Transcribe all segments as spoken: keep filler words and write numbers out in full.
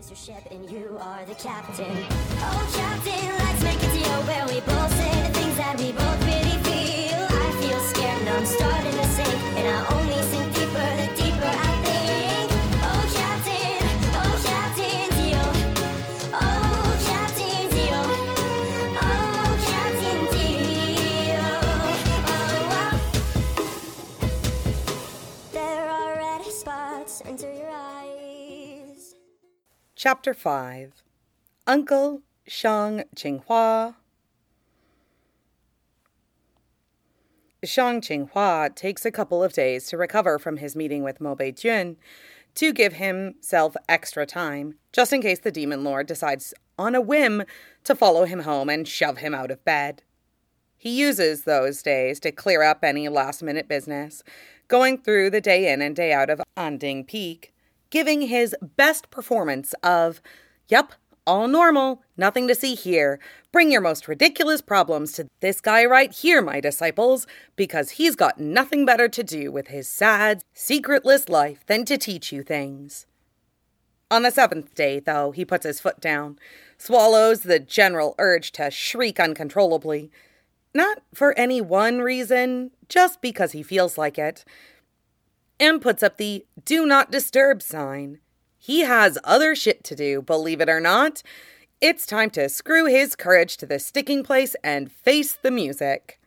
is your ship and you are the captain. Oh, captain, let's make a deal where we both say the things that we both really feel. I feel scared and I'm starting to sink, and I only sink deeper the deeper I think. Oh, captain, oh, captain, deal. Oh, captain, deal. Oh, captain, deal. Oh, oh. There are red spots under your eyes. Chapter five. Uncle Shang Qinghua. Shang Qinghua takes a couple of days to recover from his meeting with Mo Beijun to give himself extra time, just in case the Demon Lord decides on a whim to follow him home and shove him out of bed. He uses those days to clear up any last-minute business, going through the day in and day out of Anding Peak, giving his best performance of, "Yup, all normal, nothing to see here. Bring your most ridiculous problems to this guy right here, my disciples, because he's got nothing better to do with his sad, secretless life than to teach you things." On the seventh day, though, he puts his foot down, swallows the general urge to shriek uncontrollably. Not for any one reason, just because he feels like it, and puts up the "Do Not Disturb" sign. He has other shit to do, believe it or not. It's time to screw his courage to the sticking place and face the music.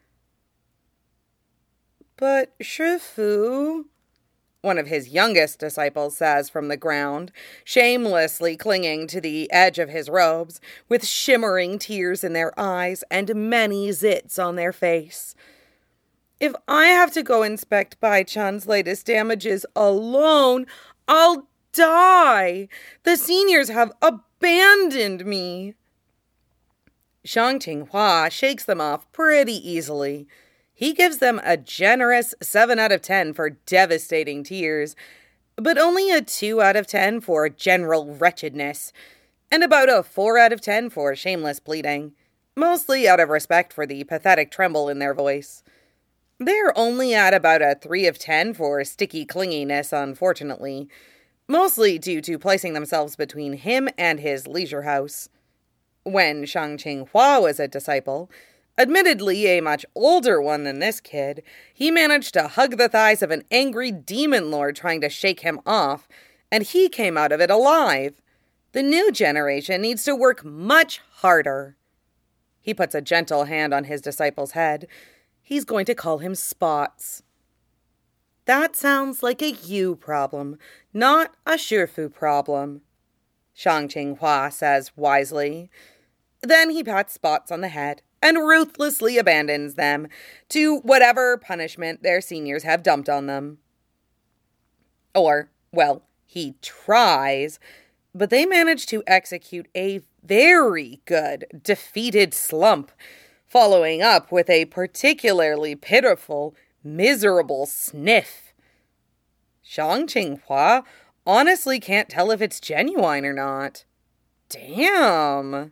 "But Shifu," one of his youngest disciples says from the ground, shamelessly clinging to the edge of his robes, with shimmering tears in their eyes and many zits on their face. "If I have to go inspect Bai Chan's latest damages alone, I'll die. The seniors have abandoned me." Shang Qinghua shakes them off pretty easily. He gives them a generous seven out of ten for devastating tears, but only a two out of ten for general wretchedness, and about a four out of ten for shameless pleading, mostly out of respect for the pathetic tremble in their voice. They're only at about a three of ten for sticky clinginess, unfortunately, mostly due to placing themselves between him and his leisure house. When Shang Qinghua was a disciple, admittedly a much older one than this kid, he managed to hug the thighs of an angry demon lord trying to shake him off, and he came out of it alive. The new generation needs to work much harder. He puts a gentle hand on his disciple's head. He's going to call him Spots. "That sounds like a you problem, not a Shifu problem," Shang Qinghua says wisely. Then he pats Spots on the head and ruthlessly abandons them to whatever punishment their seniors have dumped on them. Or, well, he tries, but they manage to execute a very good defeated slump, following up with a particularly pitiful, miserable sniff. Shang Qinghua honestly can't tell if it's genuine or not. Damn.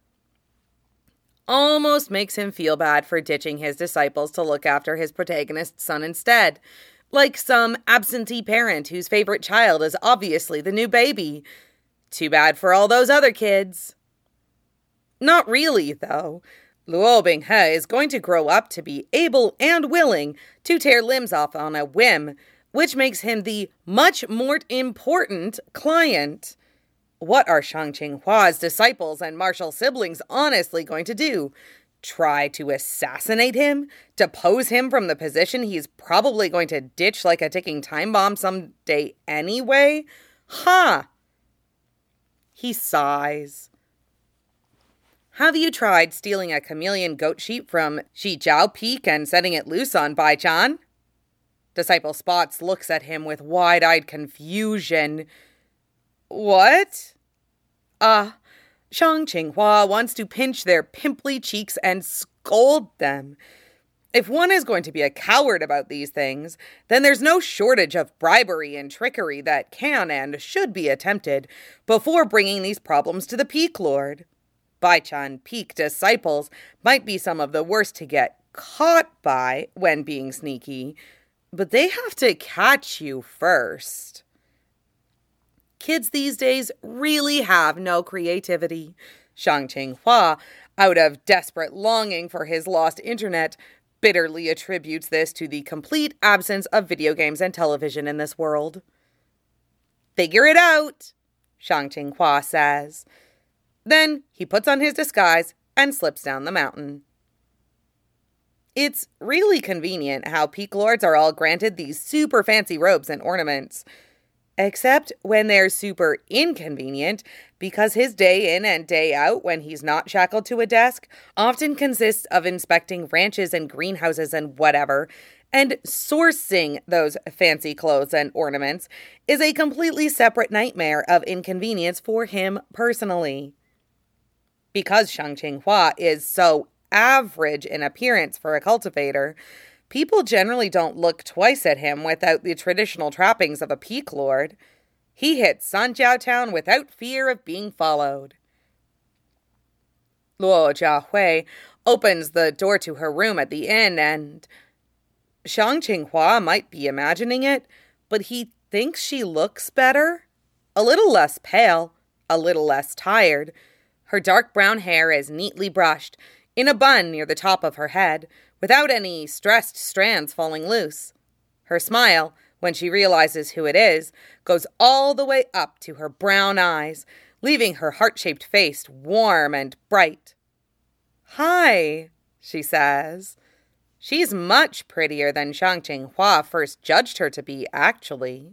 Almost makes him feel bad for ditching his disciples to look after his protagonist's son instead, like some absentee parent whose favorite child is obviously the new baby. Too bad for all those other kids. Not really, though. Luo Binghe is going to grow up to be able and willing to tear limbs off on a whim, which makes him the much more important client. What are Shang Qinghua's disciples and martial siblings honestly going to do? Try to assassinate him? Depose him from the position he's probably going to ditch like a ticking time bomb someday anyway? Ha! Huh. He sighs. "Have you tried stealing a chameleon goat sheep from Shijiao Peak and setting it loose on Bai Chan?" Disciple Spots looks at him with wide-eyed confusion. "What?" Ah, uh, Shang Qinghua wants to pinch their pimply cheeks and scold them. If one is going to be a coward about these things, then there's no shortage of bribery and trickery that can and should be attempted before bringing these problems to the Peak Lord. Bai Chan Peak disciples might be some of the worst to get caught by when being sneaky, but they have to catch you first. kids these days really have no creativity. Shang Qinghua, out of desperate longing for his lost internet, bitterly attributes this to the complete absence of video games and television in this world. Figure it out, Shang Qinghua says. Then he puts on his disguise and slips down the mountain. It's really convenient how Peak Lords are all granted these super fancy robes and ornaments. Except when they're super inconvenient, because his day in and day out when he's not shackled to a desk often consists of inspecting ranches and greenhouses and whatever, and sourcing those fancy clothes and ornaments is a completely separate nightmare of inconvenience for him personally. Because Shang Qinghua is so average in appearance for a cultivator, people generally don't look twice at him without the traditional trappings of a Peak Lord. He hits Sanjiao Town without fear of being followed. Luo Jiahui opens the door to her room at the inn and... Shang Qinghua might be imagining it, but he thinks she looks better. A little less pale, a little less tired. Her dark brown hair is neatly brushed, in a bun near the top of her head, without any stressed strands falling loose. Her smile, when she realizes who it is, goes all the way up to her brown eyes, leaving her heart-shaped face warm and bright. "Hi," she says. She's much prettier than Shang Qinghua first judged her to be, actually.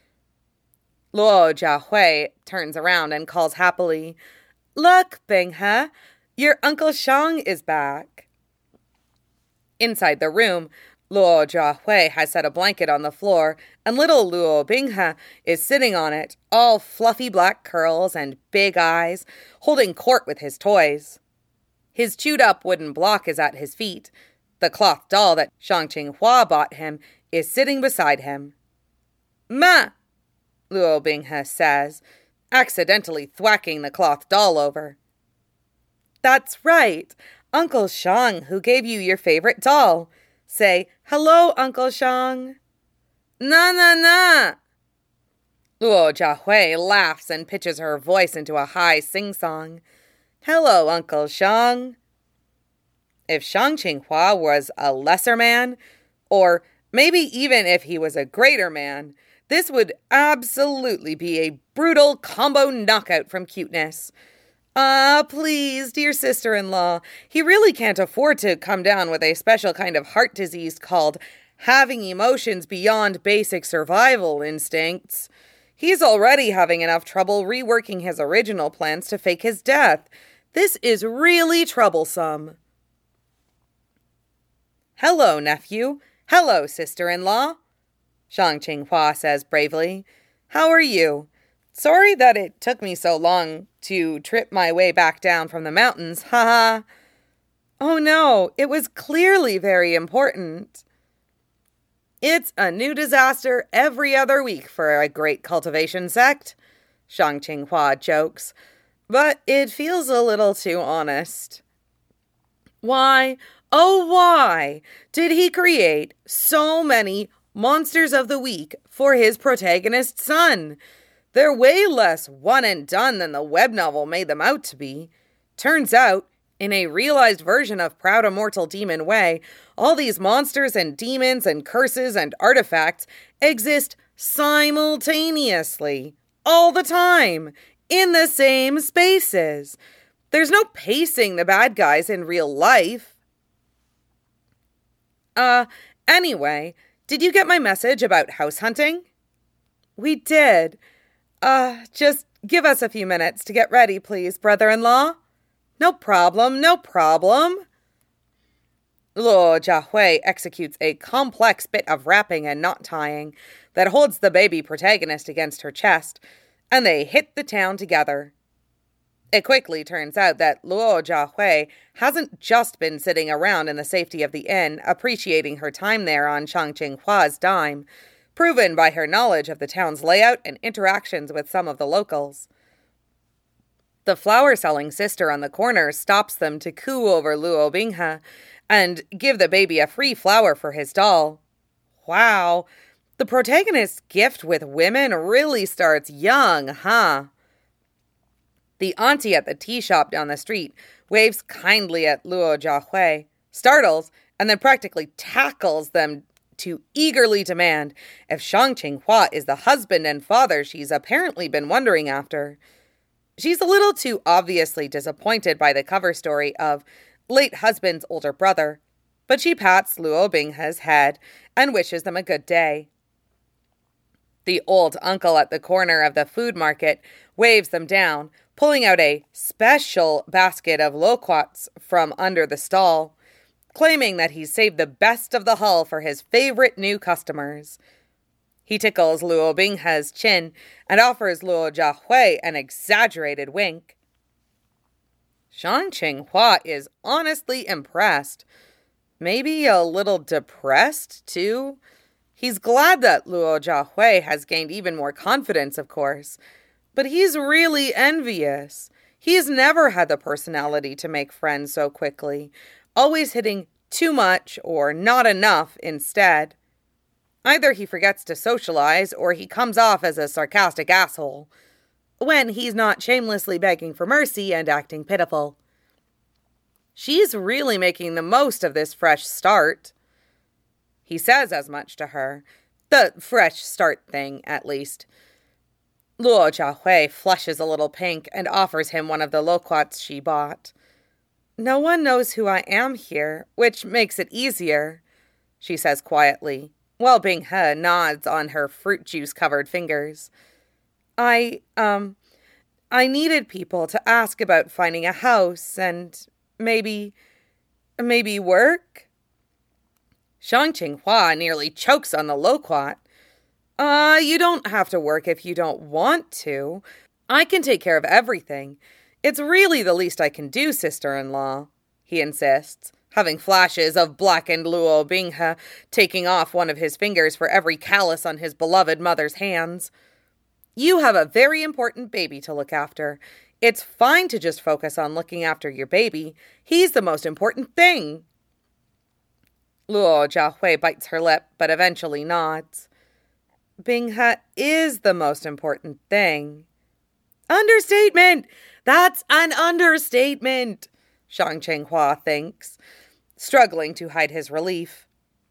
Luo Jiahui turns around and calls happily, "Look, Binghe, your Uncle Shang is back." Inside the room, Luo Jiahui has set a blanket on the floor, and little Luo Binghe is sitting on it, all fluffy black curls and big eyes, holding court with his toys. His chewed-up wooden block is at his feet. The cloth doll that Shang Qinghua bought him is sitting beside him. "Ma!" Luo Binghe says, accidentally thwacking the cloth doll over. "That's right, Uncle Shang who gave you your favorite doll. Say, hello, Uncle Shang." "Na, na, na!" Luo Jiahui laughs and pitches her voice into a high sing-song. "Hello, Uncle Shang." If Shang Qinghua was a lesser man, or maybe even if he was a greater man, this would absolutely be a brutal combo knockout from cuteness. Ah, please, dear sister-in-law, he really can't afford to come down with a special kind of heart disease called having emotions beyond basic survival instincts. He's already having enough trouble reworking his original plans to fake his death. This is really troublesome. "Hello, nephew. Hello, sister-in-law," Shang Qinghua says bravely. "How are you? Sorry that it took me so long to trip my way back down from the mountains, haha." "Oh no, it was clearly very important." "It's a new disaster every other week for a great cultivation sect," Shang Qinghua jokes, "but it feels a little too honest." Why, oh why, did he create so many Monsters of the Week for his protagonist's son? They're way less one and done than the web novel made them out to be. Turns out, in a realized version of Proud Immortal Demon Way, all these monsters and demons and curses and artifacts exist simultaneously, all the time, in the same spaces. There's no pacing the bad guys in real life. Uh, anyway, did you get my message about house hunting? We did. Uh, just give us a few minutes to get ready, please, brother-in-law. No problem, no problem. Luo Jiahui executes a complex bit of wrapping and knot tying that holds the baby protagonist against her chest, and they hit the town together. It quickly turns out that Luo Jiahui hasn't just been sitting around in the safety of the inn, appreciating her time there on Shang Qinghua's dime, proven by her knowledge of the town's layout and interactions with some of the locals. The flower-selling sister on the corner stops them to coo over Luo Binghe and give the baby a free flower for his doll. Wow, The protagonist's gift with women really starts young, huh? The auntie at the tea shop down the street waves kindly at Luo Jiahui, startles, and then practically tackles them to eagerly demand if Shang Qinghua is the husband and father she's apparently been wondering after. She's a little too obviously disappointed by the cover story of late husband's older brother, but she pats Luo Binghe's head and wishes them a good day. The old uncle at the corner of the food market waves them down, pulling out a special basket of loquats from under the stall, claiming that he's saved the best of the hull for his favorite new customers. He tickles Luo Binghe's chin and offers Luo Jiahui an exaggerated wink. Shang Qinghua is honestly impressed. Maybe a little depressed, too. He's glad that Luo Jiahui has gained even more confidence, of course. But he's really envious. He's never had the personality to make friends so quickly, always hitting too much or not enough instead. Either he forgets to socialize or he comes off as a sarcastic asshole, when he's not shamelessly begging for mercy and acting pitiful. She's really making the most of this fresh start. He says as much to her. The fresh start thing, at least. Luo Jiahui flushes a little pink and offers him one of the loquats she bought. No one knows who I am here, which makes it easier, she says quietly, while Binghe nods on her fruit juice-covered fingers. I, um, I needed people to ask about finding a house and maybe, maybe work? Shang Qinghua nearly chokes on the loquat. Uh, you don't have to work if you don't want to. I can take care of everything. It's really the least I can do, sister-in-law, he insists, having flashes of blackened Luo Binghe taking off one of his fingers for every callus on his beloved mother's hands. You have a very important baby to look after. It's fine to just focus on looking after your baby. He's the most important thing. Luo Jiahui bites her lip, but eventually nods. Binghe is the most important thing. Understatement! That's an understatement, Shang Qinghua thinks, struggling to hide his relief.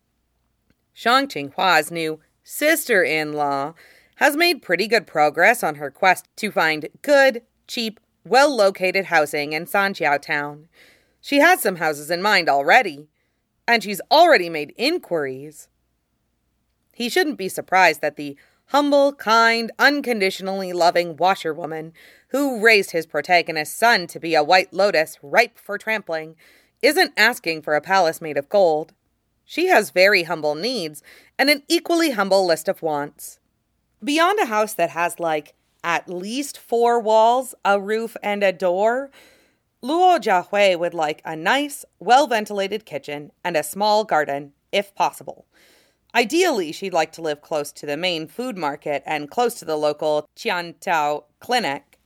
Shang Qinghua's new sister-in-law has made pretty good progress on her quest to find good, cheap, well-located housing in Sanjiao Town. She has some houses in mind already, and she's already made inquiries. He shouldn't be surprised that the humble, kind, unconditionally loving washerwoman who raised his protagonist's son to be a white lotus ripe for trampling isn't asking for a palace made of gold. She has very humble needs and an equally humble list of wants. Beyond a house that has, like, at least four walls, a roof, and a door, Luo Jiahui would like a nice, well-ventilated kitchen and a small garden, if possible. Ideally, she'd like to live close to the main food market and close to the local Qiantao clinic.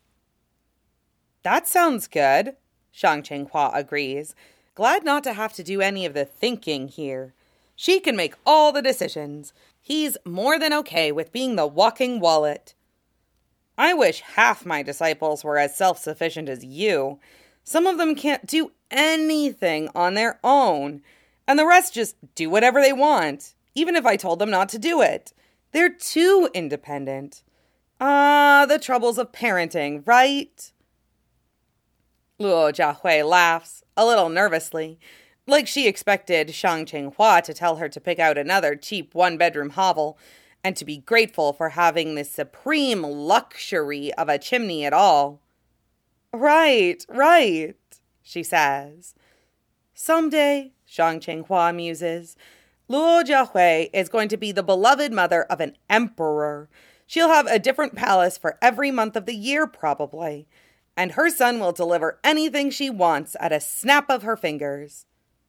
That sounds good, Shang Qinghua agrees, glad not to have to do any of the thinking here. She can make all the decisions. He's more than okay with being the walking wallet. I wish half my disciples were as self-sufficient as you. Some of them can't do anything on their own, and the rest just do whatever they want, even if I told them not to do it. They're too independent. Ah, the troubles of parenting, right? Luo Jiahui laughs, a little nervously, like she expected Shang Qinghua to tell her to pick out another cheap one-bedroom hovel and to be grateful for having the supreme luxury of a chimney at all. Right, right, she says. Someday, Shang Qinghua muses, Luo Jiahui is going to be the beloved mother of an emperor. She'll have a different palace for every month of the year, probably, and her son will deliver anything she wants at a snap of her fingers.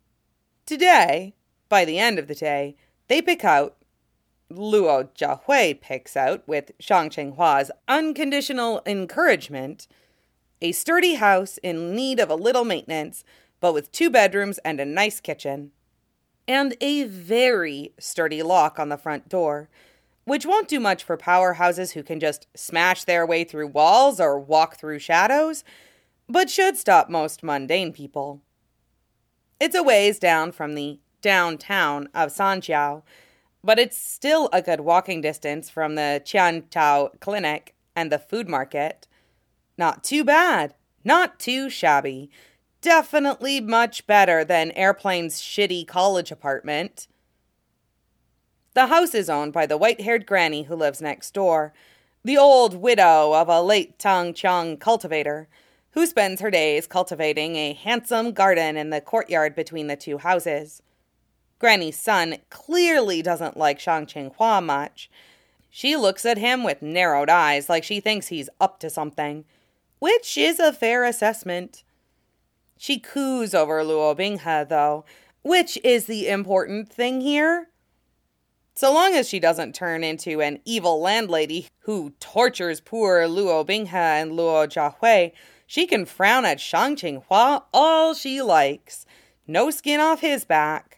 Today, by the end of the day, they pick out, Luo Jiahui picks out, with Shang Qinghua's unconditional encouragement, a sturdy house in need of a little maintenance, but with two bedrooms and a nice kitchen. And a very sturdy lock on the front door, which won't do much for powerhouses who can just smash their way through walls or walk through shadows, but should stop most mundane people. It's a ways down from the downtown of Sanjiao, but it's still a good walking distance from the Qiantao Clinic and the food market. Not too bad, not too shabby. Definitely much better than Airplane's shitty college apartment. The house is owned by the white-haired granny who lives next door, the old widow of a late Tang Qiang cultivator, who spends her days cultivating a handsome garden in the courtyard between the two houses. Granny's son clearly doesn't like Shang Qinghua much. She looks at him with narrowed eyes like she thinks he's up to something, which is a fair assessment. She coos over Luo Binghe, though, which is the important thing here. So long as she doesn't turn into an evil landlady who tortures poor Luo Binghe and Luo Jiahui, she can frown at Shang Qinghua all she likes. No skin off his back.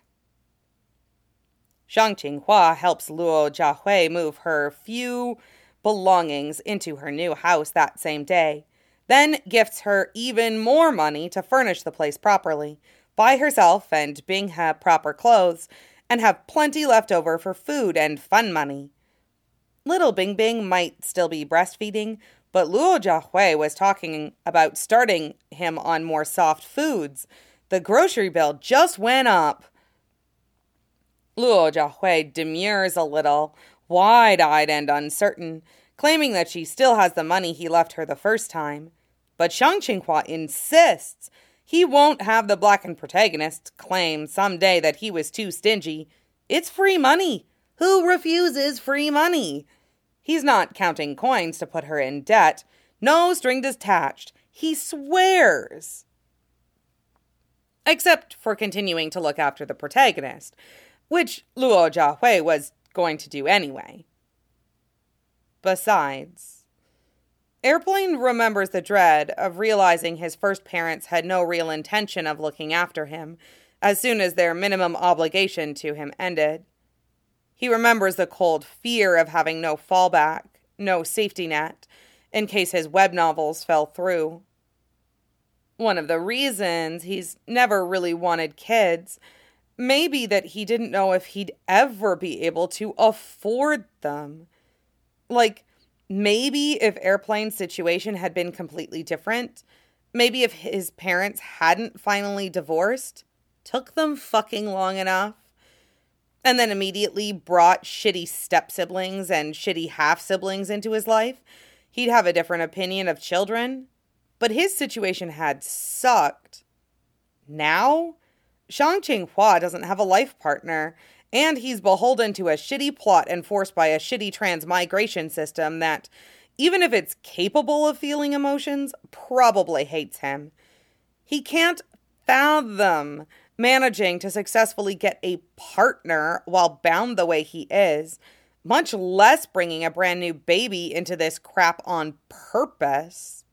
Shang Qinghua helps Luo Jiahui move her few belongings into her new house that same day, then gifts her even more money to furnish the place properly, buy herself and Binghe proper clothes, and have plenty left over for food and fun money. Little Bing Bing might still be breastfeeding, but Luo Jiahui was talking about starting him on more soft foods. The grocery bill just went up. Luo Jiahui demurs a little, wide-eyed and uncertain, claiming that she still has the money he left her the first time. But Shang Qinghua insists he won't have the blackened protagonist claim someday that he was too stingy. It's free money. Who refuses free money? He's not counting coins to put her in debt. No strings attached. He swears. Except for continuing to look after the protagonist, which Luo Jiahui was going to do anyway. Besides, Airplane remembers the dread of realizing his first parents had no real intention of looking after him as soon as their minimum obligation to him ended. He remembers the cold fear of having no fallback, no safety net, in case his web novels fell through. One of the reasons he's never really wanted kids may be that he didn't know if he'd ever be able to afford them. Like, maybe if Airplane's situation had been completely different, maybe if his parents hadn't finally divorced, took them fucking long enough, and then immediately brought shitty step-siblings and shitty half-siblings into his life, he'd have a different opinion of children. But his situation had sucked. Now, Shang Qinghua doesn't have a life partner, and he's beholden to a shitty plot enforced by a shitty transmigration system that, even if it's capable of feeling emotions, probably hates him. He can't fathom managing to successfully get a partner while bound the way he is, much less bringing a brand new baby into this crap on purpose.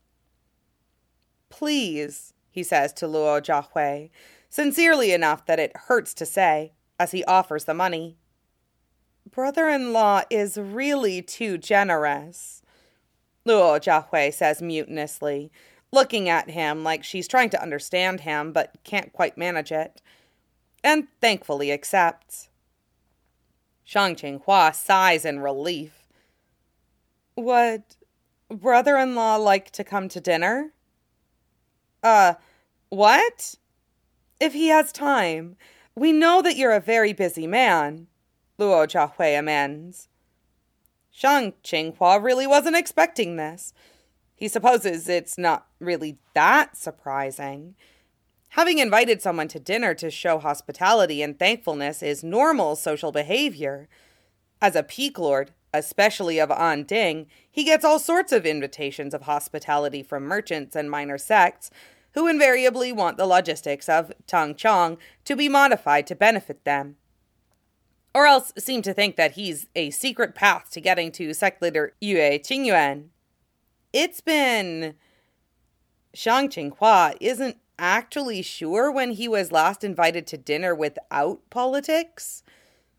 Please, he says to Luo Jiahui, sincerely enough that it hurts to say, as he offers the money. Brother-in-law is really too generous, Luo Jiahui says mutinously, looking at him like she's trying to understand him but can't quite manage it, and thankfully accepts. Shang Qinghua sighs in relief. Would brother-in-law like to come to dinner? Uh, what? If he has time. We know that you're a very busy man, Luo Jiahui amends. Shang Qinghua really wasn't expecting this. He supposes it's not really that surprising. Having invited someone to dinner to show hospitality and thankfulness is normal social behavior. As a peak lord, especially of Anding, he gets all sorts of invitations of hospitality from merchants and minor sects, who invariably want the logistics of Tang Qiang to be modified to benefit them. Or else seem to think that he's a secret path to getting to sect leader Yue Qingyuan. It's been... Shang Qinghua isn't actually sure when he was last invited to dinner without politics.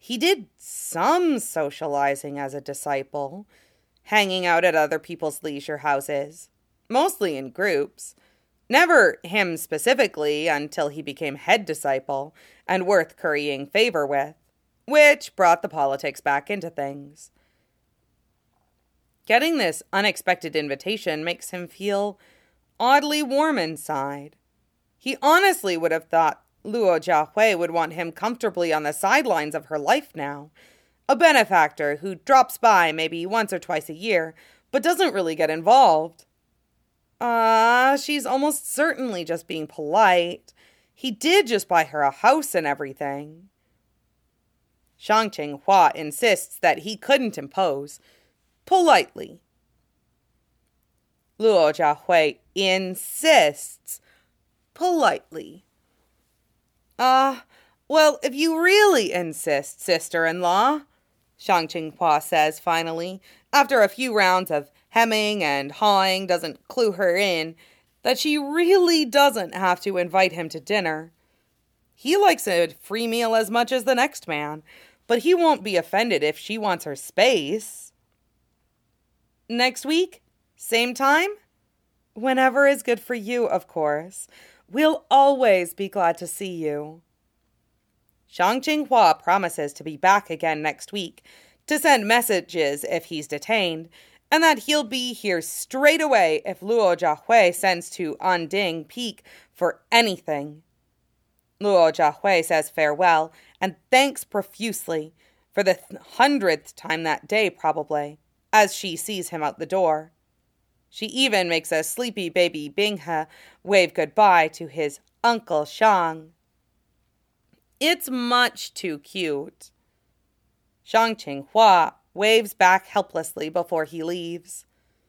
he did some socializing as a disciple, hanging out at other people's leisure houses, mostly in groups. Never him specifically until he became head disciple and worth currying favor with, which brought the politics back into things. Getting this unexpected invitation makes him feel oddly warm inside. He honestly would have thought Luo Jiahui would want him comfortably on the sidelines of her life now. A benefactor who drops by maybe once or twice a year, but doesn't really get involved. Ah, uh, she's almost certainly just being polite. He did just buy her a house and everything. Shang Qinghua insists that he couldn't impose. Politely. Luo Jiahui insists. Politely. Ah, uh, well, if you really insist, sister-in-law, Shang Qinghua says finally, after a few rounds of hemming and hawing doesn't clue her in that she really doesn't have to invite him to dinner. He likes a free meal as much as the next man, but he won't be offended if she wants her space. Next week? Same time? Whenever is good for you, of course. We'll always be glad to see you. Shang Qinghua promises to be back again next week, to send messages if he's detained, and that he'll be here straight away if Luo Jiahui sends to Anding Peak for anything. Luo Jiahui says farewell and thanks profusely, for the hundredth time that day probably, as she sees him out the door. She even makes a sleepy baby Binghe wave goodbye to his Uncle Shang. It's much too cute. Shang Qinghua waves back helplessly before he leaves.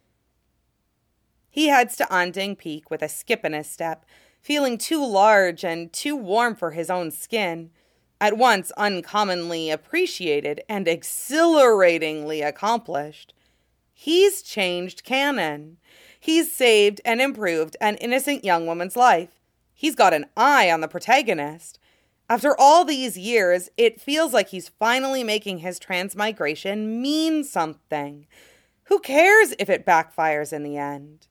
He heads to Anding Peak with a skip in his step, feeling too large and too warm for his own skin, at once uncommonly appreciated and exhilaratingly accomplished. He's changed canon. He's saved and improved an innocent young woman's life. He's got an eye on the protagonist. After all these years, it feels like he's finally making his transmigration mean something. Who cares if it backfires in the end?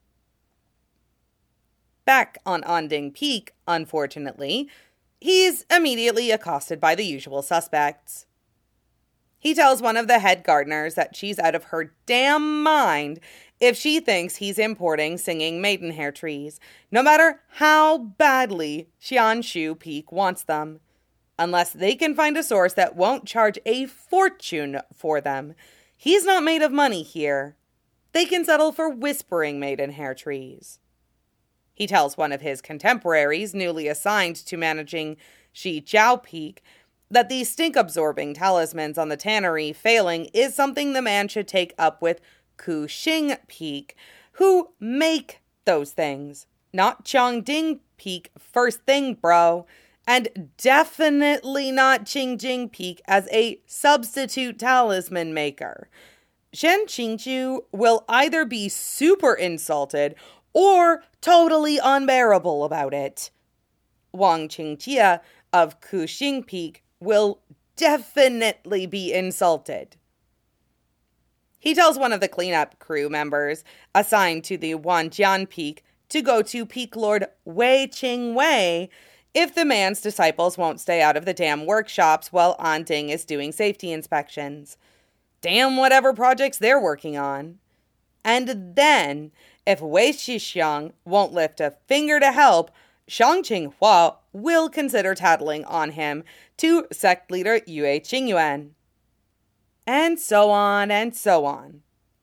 Back on Anding Peak, unfortunately, he's immediately accosted by the usual suspects. He tells one of the head gardeners that she's out of her damn mind if she thinks he's importing singing maidenhair trees, no matter how badly Xianshu Peak wants them. Unless they can find a source that won't charge a fortune for them, he's not made of money here. They can settle for whispering maidenhair trees. He tells one of his contemporaries, newly assigned to managing Shijiao Peak, that the stink-absorbing talismans on the tannery failing is something the man should take up with Kuxing Peak, who make those things. Not Chongding Peak first thing, bro. And definitely not Qingjing Peak as a substitute talisman maker. Shen Qingju will either be super insulted or totally unbearable about it. Wang Qingjie of Kuxing Peak will definitely be insulted. He tells one of the cleanup crew members assigned to the Wanjian Peak to go to Peak Lord Wei Qing Wei if the man's disciples won't stay out of the damn workshops while Anding is doing safety inspections. Damn whatever projects they're working on. And then, if Wei Shixiang won't lift a finger to help, Shang Qinghua will consider tattling on him to sect leader Yue Qingyuan. And so on and so on.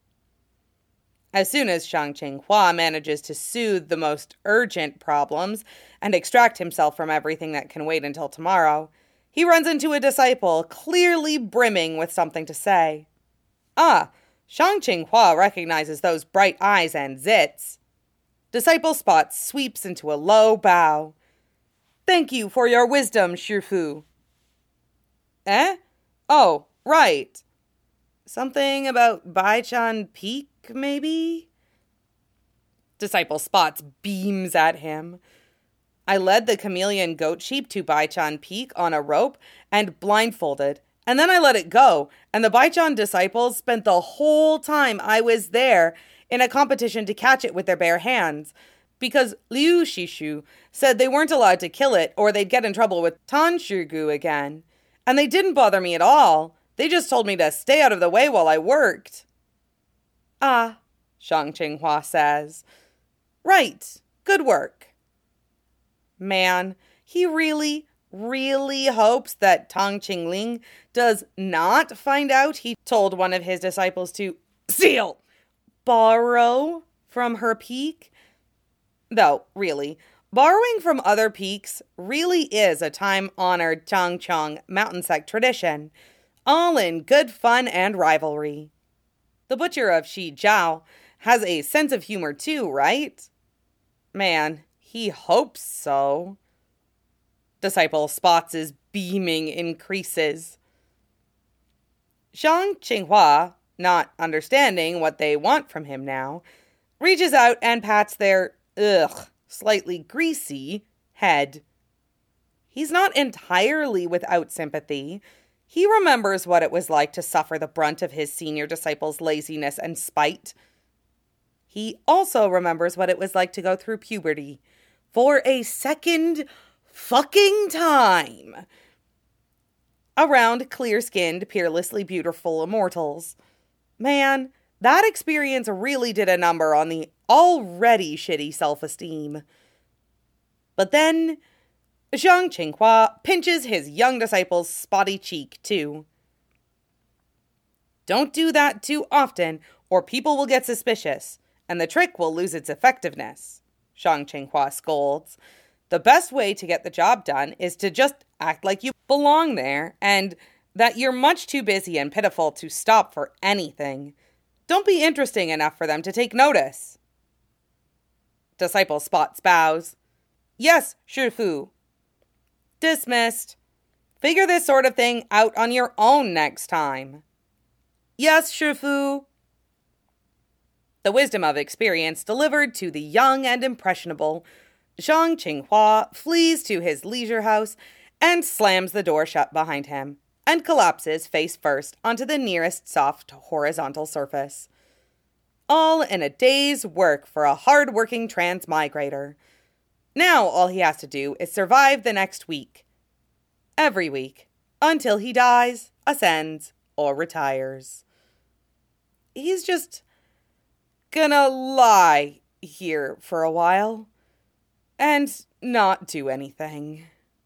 As soon as Shang Qinghua manages to soothe the most urgent problems and extract himself from everything that can wait until tomorrow, he runs into a disciple clearly brimming with something to say. Ah, Shang Qinghua recognizes those bright eyes and zits. Disciple Spot sweeps into a low bow. Thank you for your wisdom, Shifu. Eh? Oh, right. Something about Baichan Peak, maybe? Disciple Spots beams at him. I led the chameleon goat sheep to Baichan Peak on a rope and blindfolded And then I let it go, and the Baichon disciples spent the whole time I was there in a competition to catch it with their bare hands, because Liu Shishu said they weren't allowed to kill it or they'd get in trouble with Tan Shugu again. And they didn't bother me at all. They just told me to stay out of the way while I worked. Ah, Zhang Qinghua says. Right, good work. Man, he really, really hopes that Tang Qingling does not find out he told one of his disciples to steal, borrow from her peak. Though, really, borrowing from other peaks really is a time-honored Changcheng mountain sect tradition, all in good fun and rivalry. The butcher of Shijiao has a sense of humor too, right? Man, he hopes so. Disciple Spots' beaming increases. Zhang Qinghua, not understanding what they want from him now, reaches out and pats their, ugh, slightly greasy head. He's not entirely without sympathy. He remembers what it was like to suffer the brunt of his senior disciples' laziness and spite. He also remembers what it was like to go through puberty for a second fucking time around clear-skinned, peerlessly beautiful immortals. Man, that experience really did a number on the already shitty self-esteem. But then Zhang Qinghua pinches his young disciple's spotty cheek, too. Don't do that too often, or people will get suspicious, and the trick will lose its effectiveness, Zhang Qinghua scolds. The best way to get the job done is to just act like you belong there, and that you're much too busy and pitiful to stop for anything. Don't be interesting enough for them to take notice. Disciple Spots bows. Yes, Shifu. Dismissed. Figure this sort of thing out on your own next time. Yes, Shifu. The wisdom of experience delivered to the young and impressionable, Zhang Qinghua flees to his leisure house and slams the door shut behind him, and collapses face first onto the nearest soft horizontal surface. All in a day's work for a hard-working transmigrator. Now all he has to do is survive the next week. Every week. Until he dies, ascends, or retires. He's just gonna lie here for a while and not do anything.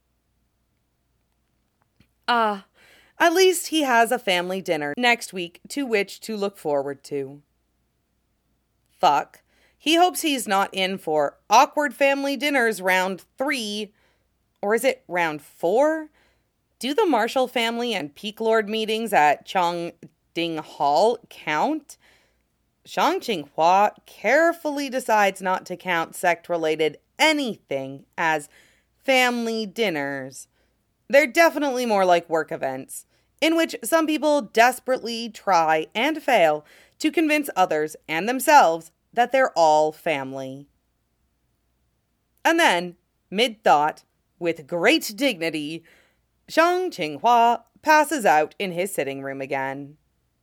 Ah, at least he has a family dinner next week to which to look forward to. Fuck. He hopes he's not in for awkward family dinners round three. Or is it round four? Do the Marshall family and Peak Lord meetings at Chongding Hall count? Zhang Qinghua carefully decides not to count sect-related anything as family dinners. They're definitely more like work events, in which some people desperately try and fail to convince others and themselves that they're all family. And then, mid-thought, with great dignity, Zhang Qinghua passes out in his sitting room again.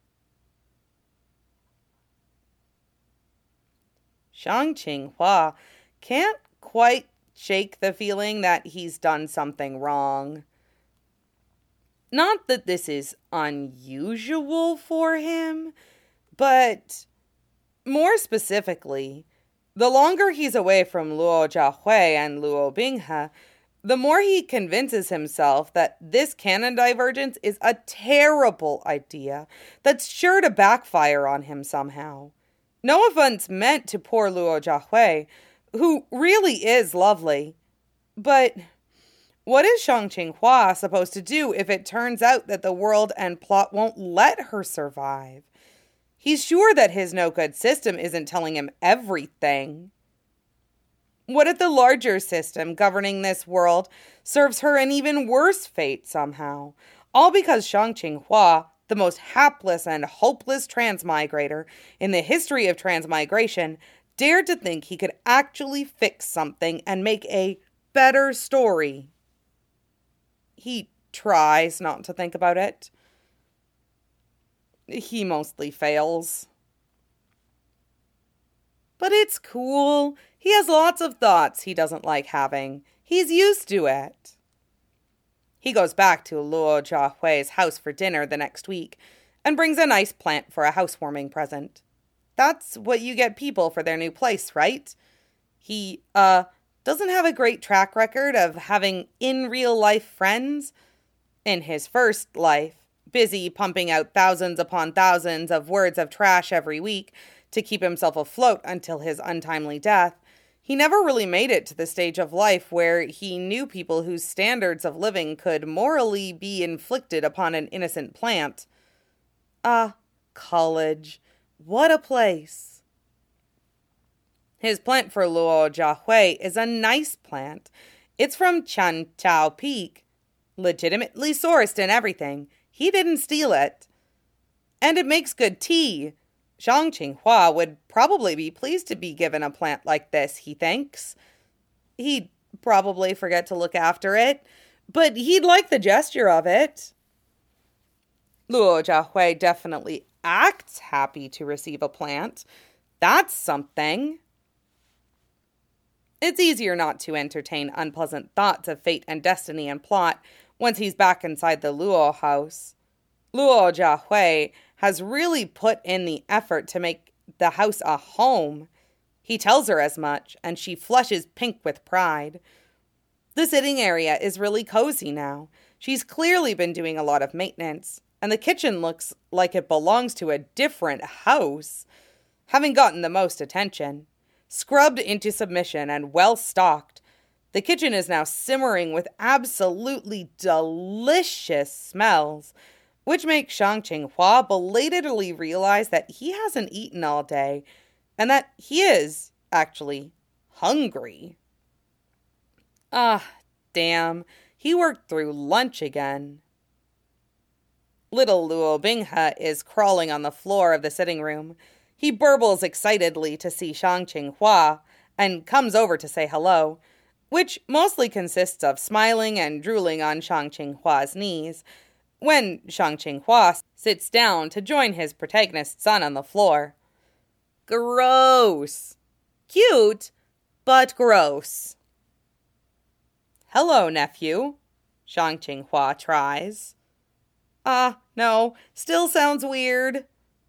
Zhang Qinghua can't quite shake the feeling that he's done something wrong. Not that this is unusual for him, but more specifically, the longer he's away from Luo Jiahui and Luo Binghe, the more he convinces himself that this canon divergence is a terrible idea that's sure to backfire on him somehow. No offense meant to poor Luo Jiahui, who really is lovely. But what is Zhang Qinghua supposed to do if it turns out that the world and plot won't let her survive? He's sure that his no-good system isn't telling him everything. What if the larger system governing this world serves her an even worse fate somehow? All because Zhang Qinghua, the most hapless and hopeless transmigrator in the history of transmigration, dared to think he could actually fix something and make a better story. He tries not to think about it. he mostly fails. But it's cool. He has lots of thoughts he doesn't like having. He's used to it. He goes back to Luo Jiahui's house for dinner the next week and brings a nice plant for a housewarming present. That's what you get people for their new place, right? He, uh, doesn't have a great track record of having in real life friends. In his first life, busy pumping out thousands upon thousands of words of trash every week to keep himself afloat until his untimely death, he never really made it to the stage of life where he knew people whose standards of living could morally be inflicted upon an innocent plant. Ah, college. What a place. His plant for Luo Jiahui is a nice plant. It's from Chan Chao Peak. Legitimately sourced and everything. He didn't steal it. And it makes good tea. Zhang Qinghua would probably be pleased to be given a plant like this, he thinks. He'd probably forget to look after it, but he'd like the gesture of it. Luo Jiahui definitely acts happy to receive a plant. That's something. It's easier not to entertain unpleasant thoughts of fate and destiny and plot once he's back inside the Luo house. Luo Jiahui has really put in the effort to make the house a home. He tells her as much, and she flushes pink with pride. The sitting area is really cozy now. She's clearly been doing a lot of maintenance, and the kitchen looks like it belongs to a different house, having gotten the most attention. Scrubbed into submission and well-stocked, the kitchen is now simmering with absolutely delicious smells, which makes Zhang Qinghua belatedly realize that he hasn't eaten all day, and that he is, actually, hungry. Ah, damn, he worked through lunch again. Little Luo Binghe is crawling on the floor of the sitting room. He burbles excitedly to see Zhang Qinghua and comes over to say hello, which mostly consists of smiling and drooling on Zhang Qinghua's knees, when Zhang Qinghua sits down to join his protagonist's son on the floor. Gross. Cute, but gross. Hello, nephew, Zhang Qinghua tries. Ah, uh, no, still sounds weird.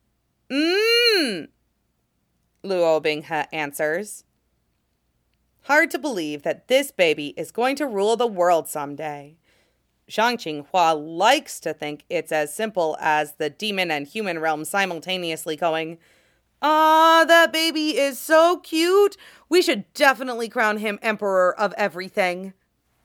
Mmm, Luo Binghe answers. Hard to believe that this baby is going to rule the world someday. Zhang Qinghua likes to think it's as simple as the demon and human realm simultaneously going, "Ah, that baby is so cute. We should definitely crown him emperor of everything."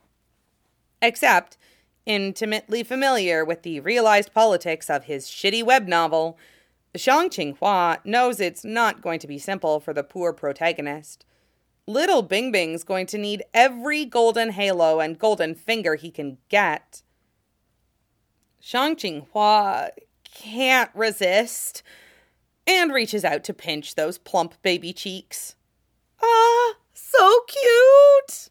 Except, intimately familiar with the realized politics of his shitty web novel, Zhang Qinghua knows it's not going to be simple for the poor protagonist. Little Bingbing's going to need every golden halo and golden finger he can get. Zhang Qinghua can't resist and reaches out to pinch those plump baby cheeks. Ah, so cute!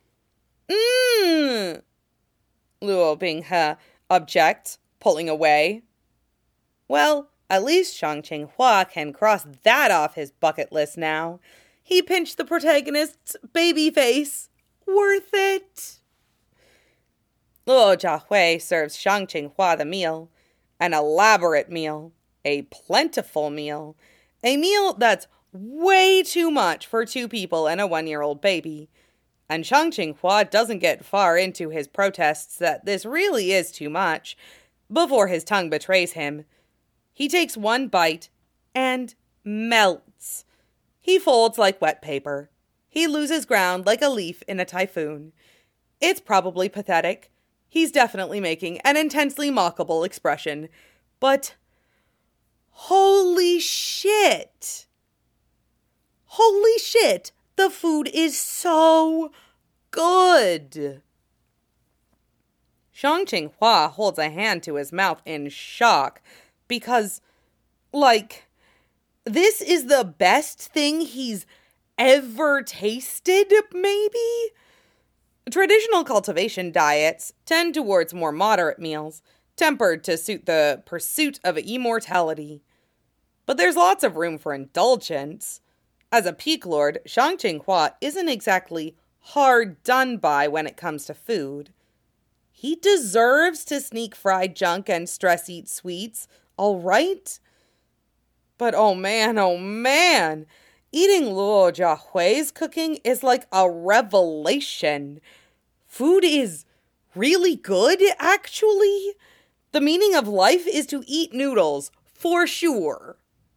Mmm, Luo Binghe objects, pulling away. Well, at least Zhang Qinghua can cross that off his bucket list now. He pinched the protagonist's baby face. Worth it. Luo Jiahui serves Zhang Qinghua the meal. An elaborate meal. A plentiful meal. A meal that's way too much for two people and a one-year-old baby. And Zhang Qinghua doesn't get far into his protests that this really is too much before his tongue betrays him. He takes one bite and melts. He folds like wet paper. He loses ground like a leaf in a typhoon. It's probably pathetic. He's definitely making an intensely mockable expression. But holy shit! Holy shit! The food is so good! Zhang Qinghua holds a hand to his mouth in shock because, like, this is the best thing he's ever tasted, maybe? Traditional cultivation diets tend towards more moderate meals, tempered to suit the pursuit of immortality. But there's lots of room for indulgence. As a peak lord, Shang Qinghua isn't exactly hard done by when it comes to food. He deserves to sneak fried junk and stress-eat sweets, all right? But oh man, oh man, eating Luo Jiahui's cooking is like a revelation. Food is really good, actually. The meaning of life is to eat noodles, for sure.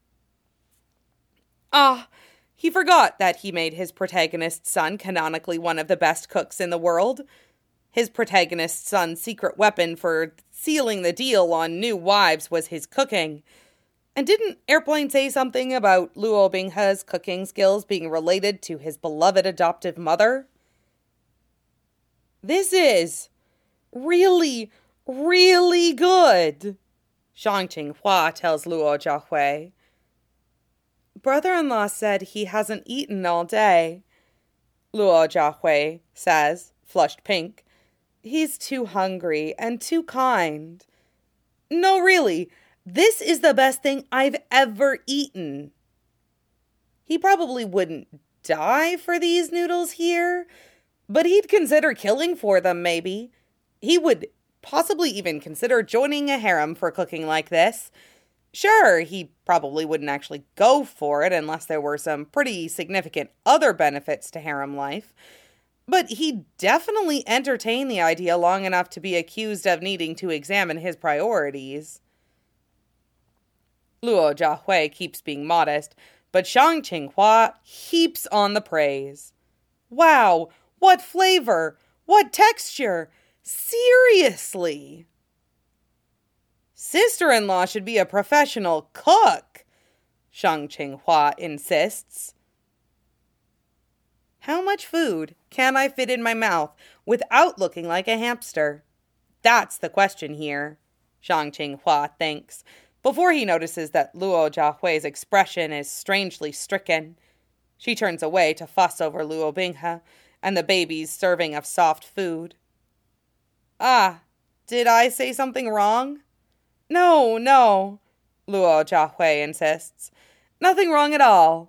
Ah, he forgot that he made his protagonist's son canonically one of the best cooks in the world. His protagonist's son's secret weapon for sealing the deal on new wives was his cooking. And didn't Airplane say something about Luo Binghe's cooking skills being related to his beloved adoptive mother? This is really, really good, Shang Qinghua tells Luo Jiahui. Brother-in-law said he hasn't eaten all day, Luo Jiahui says, flushed pink. He's too hungry and too kind. No, really, this is the best thing I've ever eaten. He probably wouldn't die for these noodles here, but he'd consider killing for them, maybe. He would possibly even consider joining a harem for cooking like this. Sure, he probably wouldn't actually go for it unless there were some pretty significant other benefits to harem life. But he'd definitely entertain the idea long enough to be accused of needing to examine his priorities. Luo Jiahui keeps being modest, but Shang Qinghua heaps on the praise. Wow, what flavor! What texture! Seriously! Sister-in-law should be a professional cook, Shang Qinghua insists. How much food can I fit in my mouth without looking like a hamster? That's the question here, Shang Qinghua thinks, before he notices that Luo Jiahui's expression is strangely stricken. She turns away to fuss over Luo Binghe and the baby's serving of soft food. Ah, did I say something wrong? No, no, Luo Jiahui insists. Nothing wrong at all.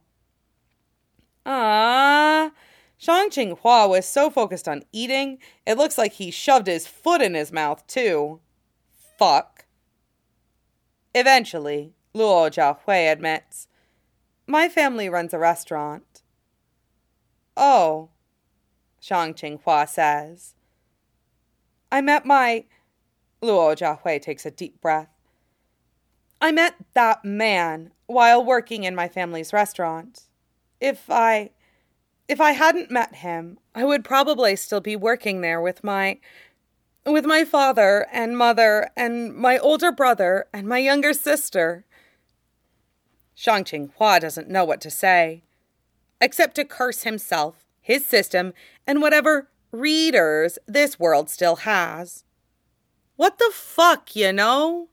Ah, Shang Qinghua was so focused on eating, it looks like he shoved his foot in his mouth, too. Fuck. Eventually, Luo Jiahui admits, my family runs a restaurant. Oh, Shang Qinghua says. I met my... Luo Jiahui takes a deep breath. I met that man while working in my family's restaurant. If I... If I hadn't met him, I would probably still be working there with my... with my father and mother and my older brother and my younger sister. Shang Qinghua doesn't know what to say, except to curse himself, his system, and whatever readers this world still has. What the fuck, you know?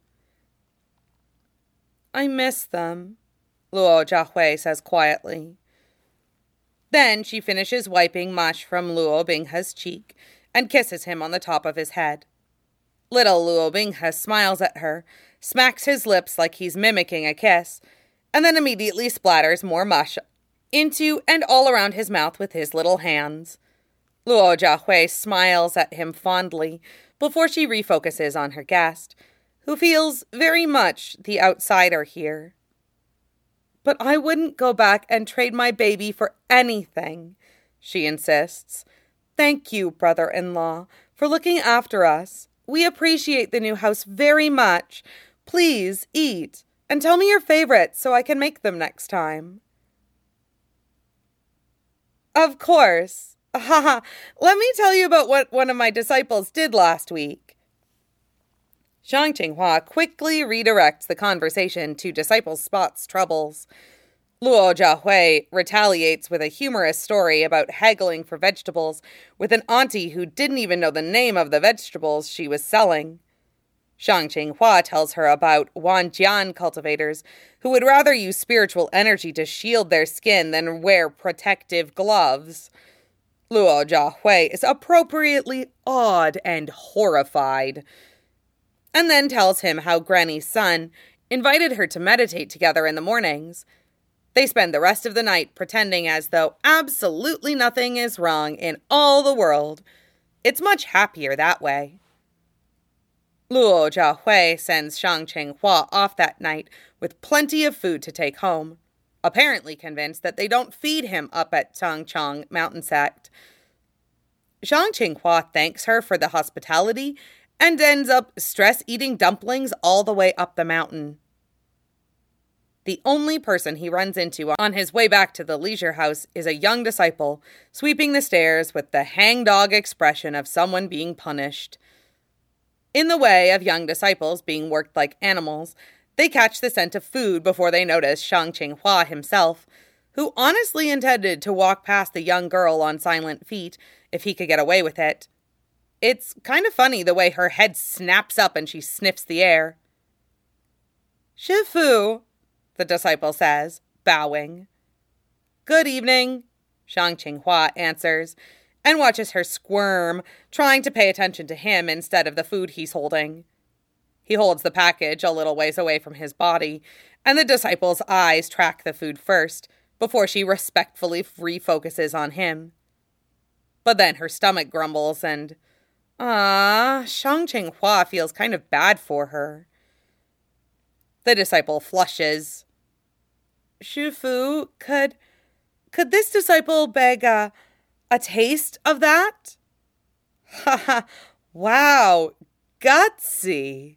I miss them, Luo Jiahui says quietly. Then she finishes wiping mush from Luo Binghe's cheek and kisses him on the top of his head. Little Luo Binghe smiles at her, smacks his lips like he's mimicking a kiss, and then immediately splatters more mush into and all around his mouth with his little hands. Luo Jiahui smiles at him fondly before she refocuses on her guest, who feels very much the outsider here. But I wouldn't go back and trade my baby for anything, she insists. Thank you, brother-in-law, for looking after us. We appreciate the new house very much. Please eat, and tell me your favorites so I can make them next time. Of course. Haha, let me tell you about what one of my disciples did last week. Shang Qinghua quickly redirects the conversation to Disciple Spot's troubles. Luo Jiahui retaliates with a humorous story about haggling for vegetables with an auntie who didn't even know the name of the vegetables she was selling. Shang Qinghua tells her about Wanjian cultivators who would rather use spiritual energy to shield their skin than wear protective gloves. Luo Jiahui is appropriately awed and horrified. and then tells him how Granny's son invited her to meditate together in the mornings. They spend the rest of the night pretending as though absolutely nothing is wrong in all the world. It's much happier that way. Luo Jiahui sends Shang Qinghua off that night with plenty of food to take home, apparently convinced that they don't feed him up at Changchong Mountain Sect. Shang Qinghua thanks her for the hospitality and ends up stress-eating dumplings all the way up the mountain. The only person he runs into on his way back to the leisure house is a young disciple, sweeping the stairs with the hangdog expression of someone being punished. In the way of young disciples being worked like animals, they catch the scent of food before they notice Shang Qinghua himself, who honestly intended to walk past the young girl on silent feet if he could get away with it. It's kind of funny the way her head snaps up and she sniffs the air. Shifu, the disciple says, bowing. Good evening, Shang Qinghua answers, and watches her squirm, trying to pay attention to him instead of the food he's holding. He holds the package a little ways away from his body, and the disciple's eyes track the food first, before she respectfully refocuses on him. But then her stomach grumbles and, ah, Shang Qinghua feels kind of bad for her. The disciple flushes. Shifu, could, could this disciple beg a, a taste of that? Ha ha, wow, gutsy.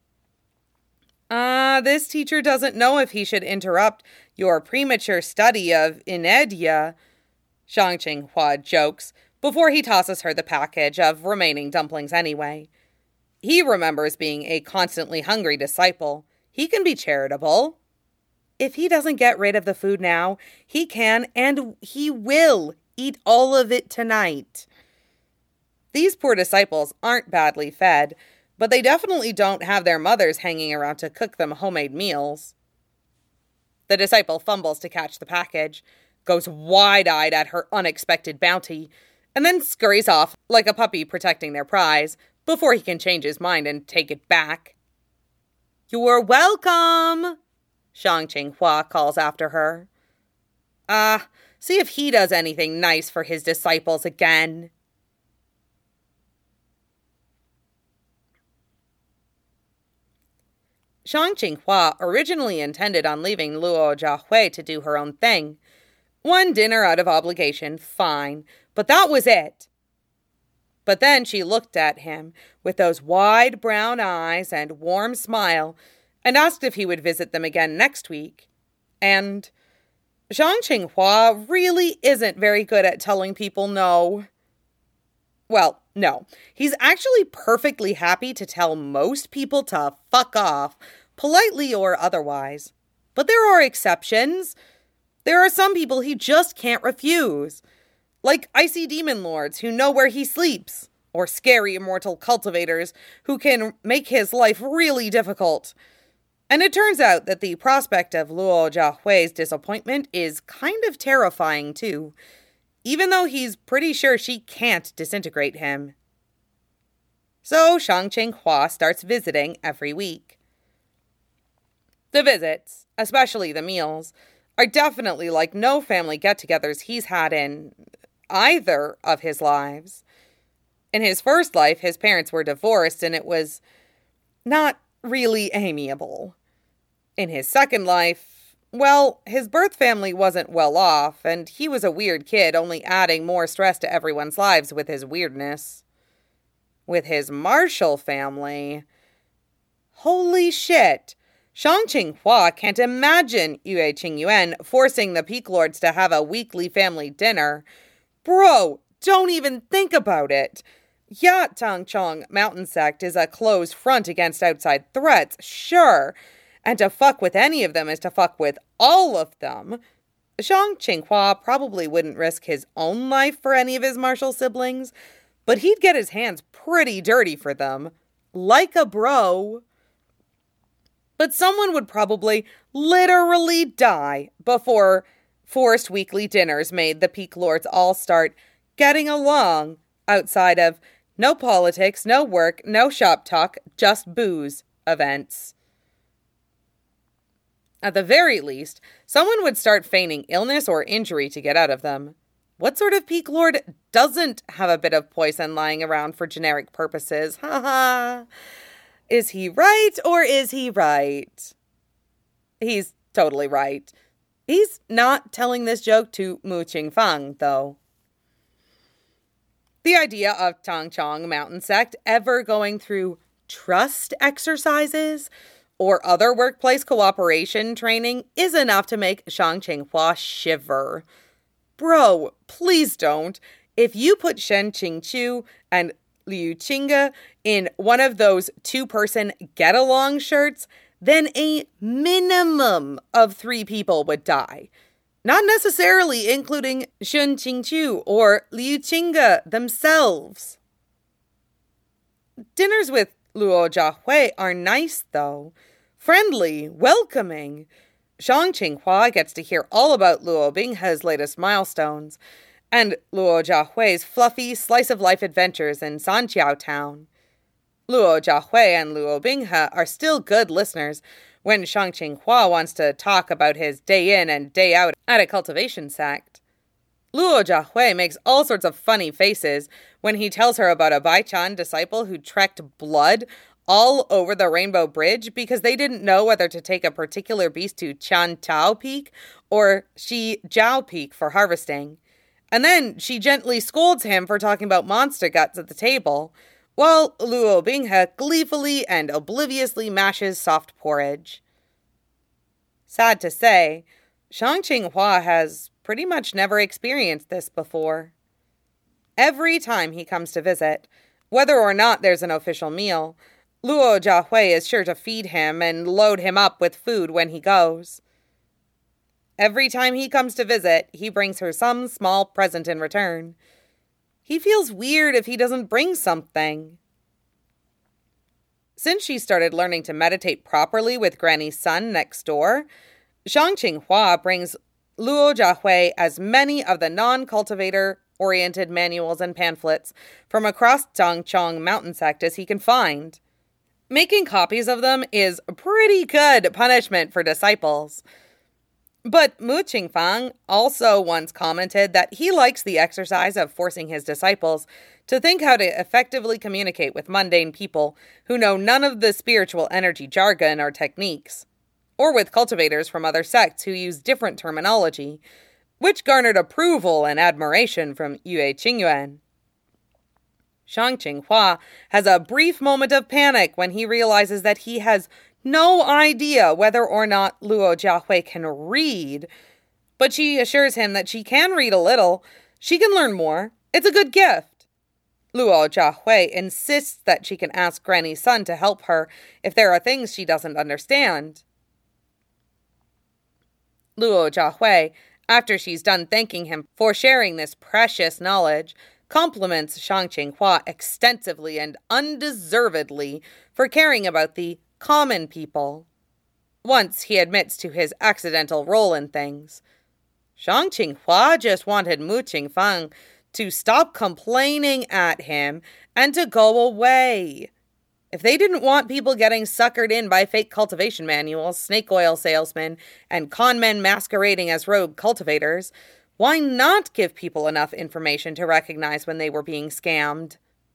Ah, uh, this teacher doesn't know if he should interrupt your premature study of Inedia, Shang Qinghua jokes, before he tosses her the package of remaining dumplings anyway. He remembers being a constantly hungry disciple. He can be charitable. If he doesn't get rid of the food now, he can and he will eat all of it tonight. These poor disciples aren't badly fed, but they definitely don't have their mothers hanging around to cook them homemade meals. The disciple fumbles to catch the package, goes wide-eyed at her unexpected bounty, and then scurries off like a puppy protecting their prize before he can change his mind and take it back. You're welcome, Shang Qinghua calls after her. Ah, uh, see if he does anything nice for his disciples again. Shang Qinghua originally intended on leaving Luo Jiahui to do her own thing. One dinner out of obligation, fine, but that was it. But then she looked at him with those wide brown eyes and warm smile and asked if he would visit them again next week. And Shang Qinghua really isn't very good at telling people no. Well, no. He's actually perfectly happy to tell most people to fuck off, politely or otherwise. But there are exceptions. There are some people he just can't refuse. Like icy demon lords who know where he sleeps, or scary immortal cultivators who can make his life really difficult. And it turns out that the prospect of Luo Jiahui's disappointment is kind of terrifying too, even though he's pretty sure she can't disintegrate him. So Shang Qinghua starts visiting every week. The visits, especially the meals, are definitely like no family get-togethers he's had in either of his lives. In his first life, his parents were divorced and it was not really amiable. In his second life, well, his birth family wasn't well off, and he was a weird kid, only adding more stress to everyone's lives with his weirdness. With his Marshall family, holy shit, Shang Qinghua can't imagine Yue Qingyuan forcing the Peak Lords to have a weekly family dinner. Bro, don't even think about it. Yeah, Changchong Mountain Sect is a closed front against outside threats, sure. And to fuck with any of them is to fuck with all of them. Shang Qinghua probably wouldn't risk his own life for any of his Marshall siblings, but he'd get his hands pretty dirty for them. Like a bro. But someone would probably literally die before forced weekly dinners made the Peak Lords all start getting along outside of No politics, no work, no shop talk, just booze events. At the very least, someone would start feigning illness or injury to get out of them. What sort of peak lord doesn't have a bit of poison lying around for generic purposes? Ha ha. Is he right or is he right? He's totally right. He's not telling this joke to Mu Qingfang, though. The idea of Tangchong Mountain Sect ever going through trust exercises or other workplace cooperation training is enough to make Shang Qinghua shiver. Bro, please don't. If you put Shen Qingqiu and Liu Qingge in one of those two-person get-along shirts, then a minimum of three people would die. Not necessarily including Shen Qingqiu or Liu Qingge themselves. Dinners with Luo Jiahui are nice, though. Friendly, welcoming. Shang Qinghua gets to hear all about Luo Binghe's latest milestones, and Luo Jiahui's fluffy slice-of-life adventures in Sanqiao Town. Luo Jiahui and Luo Binghe are still good listeners when Shang Qinghua wants to talk about his day in and day out at a cultivation sect. Luo Jiahui makes all sorts of funny faces when he tells her about a Baichan disciple who trekked blood all over the Rainbow Bridge because they didn't know whether to take a particular beast to Chan Tao Peak or Shi Jiao Peak for harvesting. And then she gently scolds him for talking about monster guts at the table, while Luo Binghe gleefully and obliviously mashes soft porridge. Sad to say, Shang Qinghua has pretty much never experienced this before. Every time he comes to visit, whether or not there's an official meal, Luo Jiahui is sure to feed him and load him up with food when he goes. Every time he comes to visit, he brings her some small present in return. He feels weird if he doesn't bring something. Since she started learning to meditate properly with Granny's son next door, Shang Qinghua brings Luo Jiahui as many of the non-cultivator-oriented manuals and pamphlets from across Tangchong Mountain Sect as he can find. Making copies of them is pretty good punishment for disciples. But Mu Qingfang also once commented that he likes the exercise of forcing his disciples to think how to effectively communicate with mundane people who know none of the spiritual energy jargon or techniques, or with cultivators from other sects who use different terminology, which garnered approval and admiration from Yue Qingyuan. Shang Qinghua has a brief moment of panic when he realizes that he has no idea whether or not Luo Jiahui can read, but she assures him that she can read a little. She can learn more. It's a good gift. Luo Jiahui insists that she can ask Granny's son to help her if there are things she doesn't understand. Luo Jiahui, after she's done thanking him for sharing this precious knowledge, compliments Shang Qinghua extensively and undeservedly for caring about the common people. Once he admits to his accidental role in things. Shang Qinghua just wanted Mu Qingfang to stop complaining at him and to go away. If they didn't want people getting suckered in by fake cultivation manuals, snake oil salesmen, and con men masquerading as rogue cultivators, why not give people enough information to recognize when they were being scammed?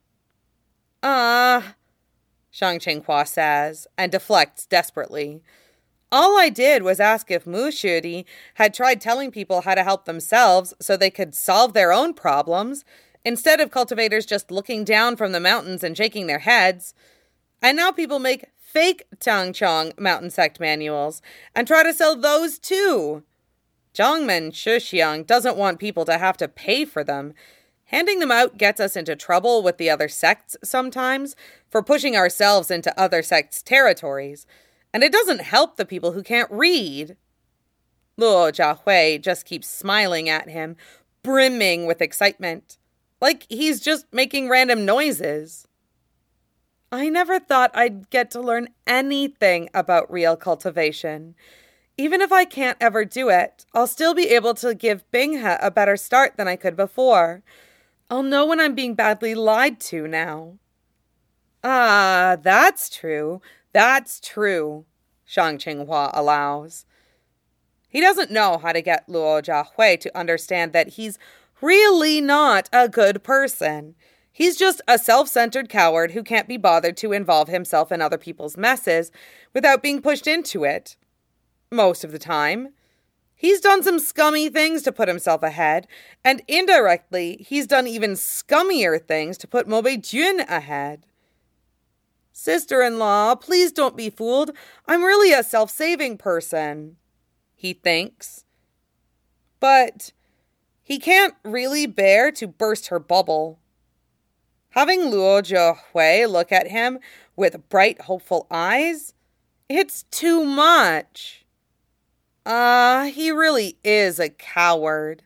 Ah, Shang Qinghua says, and deflects desperately. All I did was ask if Mu Shudi had tried telling people how to help themselves so they could solve their own problems, instead of cultivators just looking down from the mountains and shaking their heads. And now people make fake Tangchong Mountain Sect manuals and try to sell those too. Zhangmen Shixiang doesn't want people to have to pay for them. Handing them out gets us into trouble with the other sects sometimes for pushing ourselves into other sects' territories, and it doesn't help the people who can't read. Luo Jiahui just keeps smiling at him, brimming with excitement, like he's just making random noises. I never thought I'd get to learn anything about real cultivation. Even if I can't ever do it, I'll still be able to give Binghe a better start than I could before. I'll know when I'm being badly lied to now. Ah, that's true. That's true, Shang Qinghua allows. He doesn't know how to get Luo Jiahui to understand that he's really not a good person. He's just a self-centered coward who can't be bothered to involve himself in other people's messes without being pushed into it. Most of the time. He's done some scummy things to put himself ahead, and indirectly, he's done even scummier things to put Mo Beijun ahead. Sister-in-law, please don't be fooled. I'm really a self-saving person, he thinks. But he can't really bear to burst her bubble. Having Luo Jiahui look at him with bright, hopeful eyes, it's too much. Ah, uh, he really is a coward.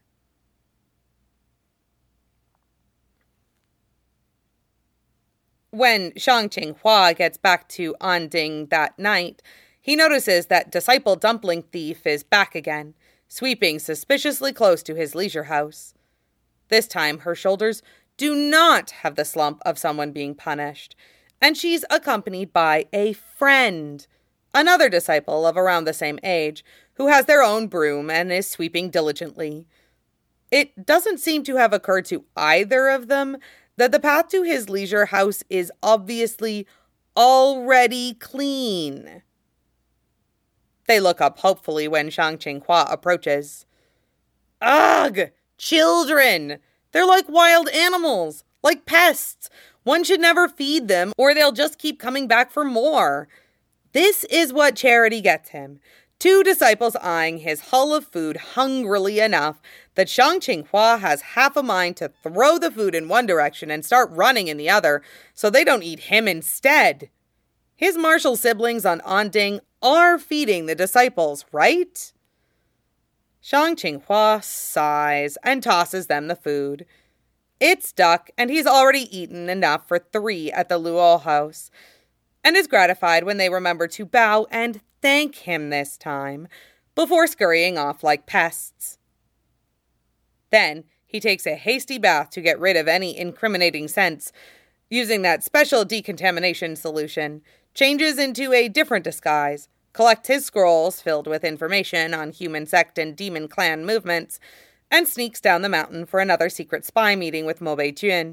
When Shang Qinghua gets back to Anding that night, he notices that Disciple Dumpling Thief is back again, sweeping suspiciously close to his leisure house. This time, her shoulders do not have the slump of someone being punished, and she's accompanied by a friend, another disciple of around the same age, who has their own broom and is sweeping diligently. It doesn't seem to have occurred to either of them that the path to his leisure house is obviously already clean. They look up hopefully when Shang Qinghua approaches. Ugh! Children! They're like wild animals, like pests. One should never feed them, or they'll just keep coming back for more. This is what Charity gets him. Two disciples eyeing his hull of food hungrily enough that Shang Qinghua has half a mind to throw the food in one direction and start running in the other so they don't eat him instead. His martial siblings on Anding are feeding the disciples, right? Shang Qinghua sighs and tosses them the food. It's duck, and he's already eaten enough for three at the Luo house, and is gratified when they remember to bow and thank him this time, before scurrying off like pests. Then he takes a hasty bath to get rid of any incriminating scents, using that special decontamination solution, changes into a different disguise, collects his scrolls filled with information on human sect and demon clan movements, and sneaks down the mountain for another secret spy meeting with Mo Beijun.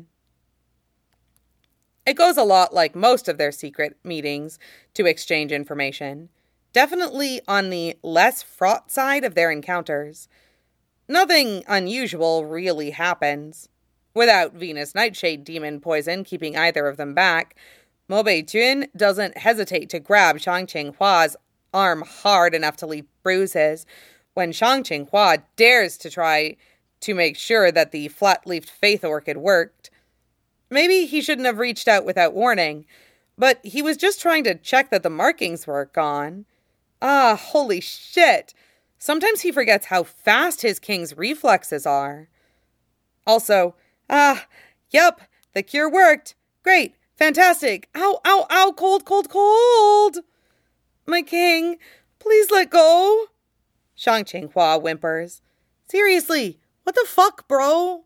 It goes a lot like most of their secret meetings to exchange information, definitely on the less fraught side of their encounters. Nothing unusual really happens. Without Venus Nightshade demon poison keeping either of them back, Mo Beijun doesn't hesitate to grab Shang Qinghua's arm hard enough to leave bruises when Shang Qinghua dares to try to make sure that the flat-leafed faith orchid worked. Maybe he shouldn't have reached out without warning, but he was just trying to check that the markings were gone. Ah, holy shit! Sometimes he forgets how fast his king's reflexes are. Also, ah, yep, the cure worked. Great, fantastic. Ow, ow, ow, cold, cold, cold. My king, please let go. Shang Qinghua whimpers. Seriously, what the fuck, bro?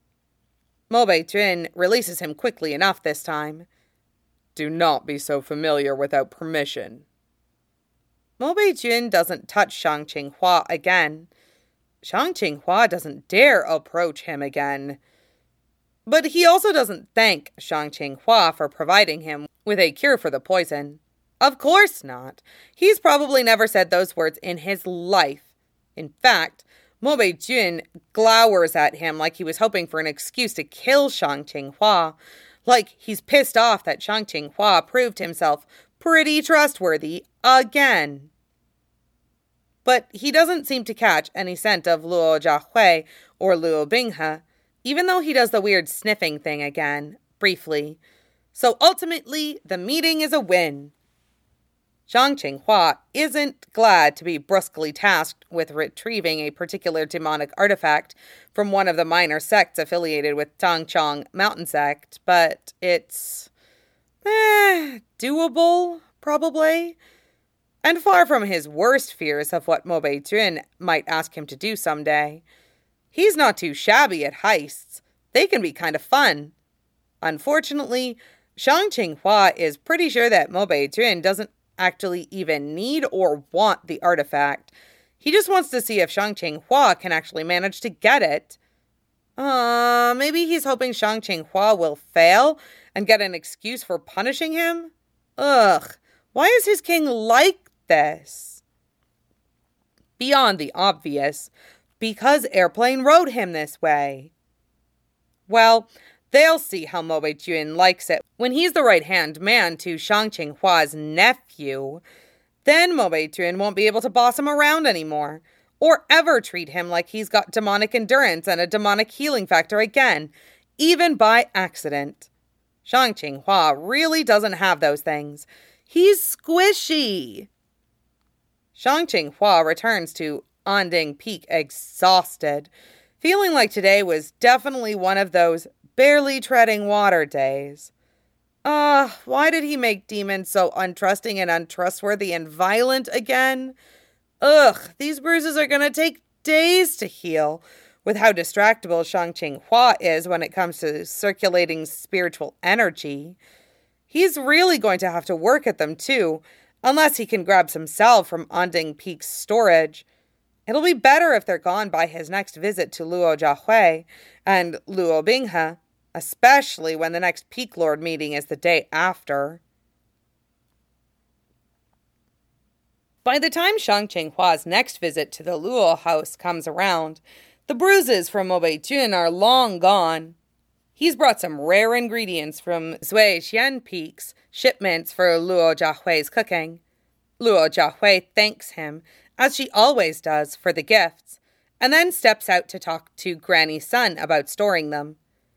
Mo Beijun releases him quickly enough this time. Do not be so familiar without permission. Mo Beijun doesn't touch Shang Qinghua again. Shang Qinghua doesn't dare approach him again. But he also doesn't thank Shang Qinghua for providing him with a cure for the poison. Of course not. He's probably never said those words in his life. In fact, Mo Beijun glowers at him like he was hoping for an excuse to kill Shang Qinghua, like he's pissed off that Shang Qinghua proved himself pretty trustworthy again. But he doesn't seem to catch any scent of Luo Jiahui or Luo Binghe, even though he does the weird sniffing thing again, briefly. So ultimately, the meeting is a win. Shang Qinghua isn't glad to be brusquely tasked with retrieving a particular demonic artifact from one of the minor sects affiliated with Tangchong Mountain Sect, but it's eh, doable, probably. And far from his worst fears of what Mo Beijun might ask him to do someday. He's not too shabby at heists, They can be kind of fun. Unfortunately, Shang Qinghua is pretty sure that Mo Beijun doesn't actually even need or want the artifact. He just wants to see if Shang Qinghua can actually manage to get it. Uh, maybe he's hoping Shang Qinghua will fail and get an excuse for punishing him? Ugh, why is his king like this? Beyond the obvious, because Airplane wrote him this way. Well, they'll see how Mo Beijun likes it when he's the right-hand man to Shang Qinghua's nephew. Then Mo Beijun won't be able to boss him around anymore, or ever treat him like he's got demonic endurance and a demonic healing factor again, even by accident. Shang Qinghua really doesn't have those things. He's squishy. Shang Qinghua returns to Anding Peak exhausted, feeling like today was definitely one of those barely treading water days. Ah, uh, why did he make demons so untrusting and untrustworthy and violent again? Ugh, these bruises are gonna take days to heal, with how distractible Shang Qinghua is when it comes to circulating spiritual energy. He's really going to have to work at them too, unless he can grab some salve from Anding Peak's storage. It'll be better if they're gone by his next visit to Luo Jiahui and Luo Binghe, especially when the next Peak Lord meeting is the day after. By the time Shang Qinghua's next visit to the Luo house comes around, the bruises from Mo Beijun are long gone. He's brought some rare ingredients from Zuixian Peak's shipments for Luo Jiahui's cooking. Luo Jiahui thanks him, as she always does, for the gifts, and then steps out to talk to Granny Sun about storing them.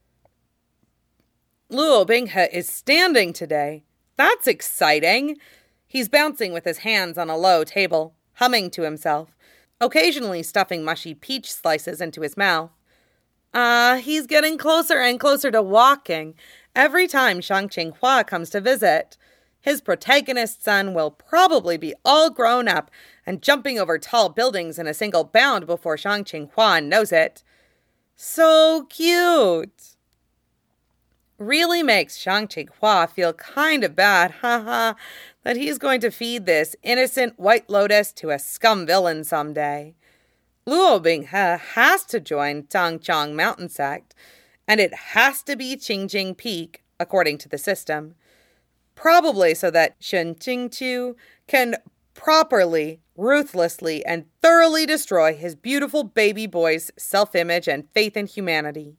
Luo Binghe is standing today. That's exciting. He's bouncing with his hands on a low table, humming to himself, occasionally stuffing mushy peach slices into his mouth. Ah, uh, he's getting closer and closer to walking every time Shang Qinghua comes to visit. His protagonist's son will probably be all grown up and jumping over tall buildings in a single bound before Shang Qinghua knows it. So cute. Really makes Shang Qinghua feel kind of bad, haha, that he's going to feed this innocent White Lotus to a scum villain someday. Luo Binghe has to join Tangchong Mountain Sect, and it has to be Qingjing Peak, according to the system. Probably so that Shen Qingqiu can properly, ruthlessly, and thoroughly destroy his beautiful baby boy's self-image and faith in humanity.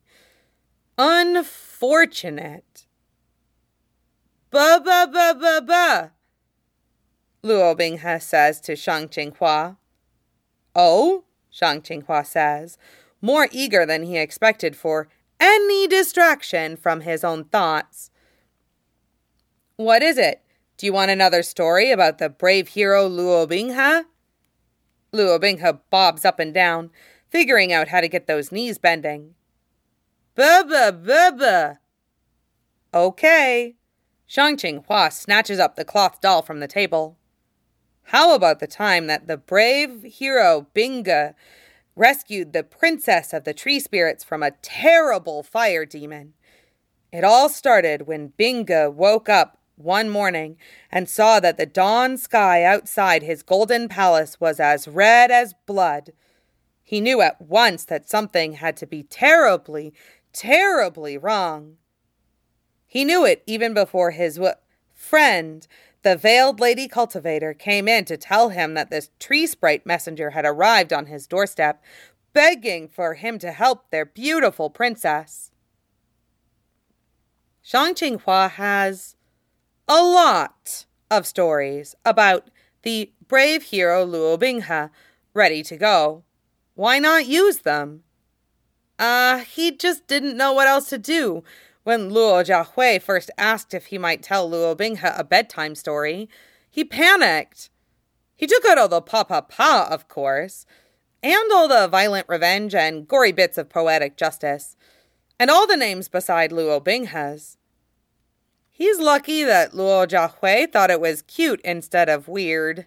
Unfortunate. Ba ba ba ba ba. Luo Binghe says to Shang Qinghua. Oh? Shang Qinghua says, more eager than he expected for any distraction from his own thoughts. What is it? Do you want another story about the brave hero Luo Binghe? Luo Binghe bobs up and down, figuring out how to get those knees bending. Ba-ba, ba-ba. Okay. Shang Qinghua snatches up the cloth doll from the table. How about the time that the brave hero Binghe rescued the princess of the tree spirits from a terrible fire demon? It all started when Binghe woke up one morning and saw that the dawn sky outside his golden palace was as red as blood. He knew at once that something had to be terribly, terribly wrong. He knew it even before his w- friend, the veiled lady cultivator, came in to tell him that this tree sprite messenger had arrived on his doorstep, begging for him to help their beautiful princess. Shang Qinghua has a lot of stories about the brave hero Luo Binghe ready to go. Why not use them? Uh, he just didn't know what else to do when Luo Jiahui first asked if he might tell Luo Binghe a bedtime story. He panicked. He took out all the pa-pa-pa, of course, and all the violent revenge and gory bits of poetic justice, and all the names beside Luo Binghe's. He's lucky that Luo Jiahui thought it was cute instead of weird.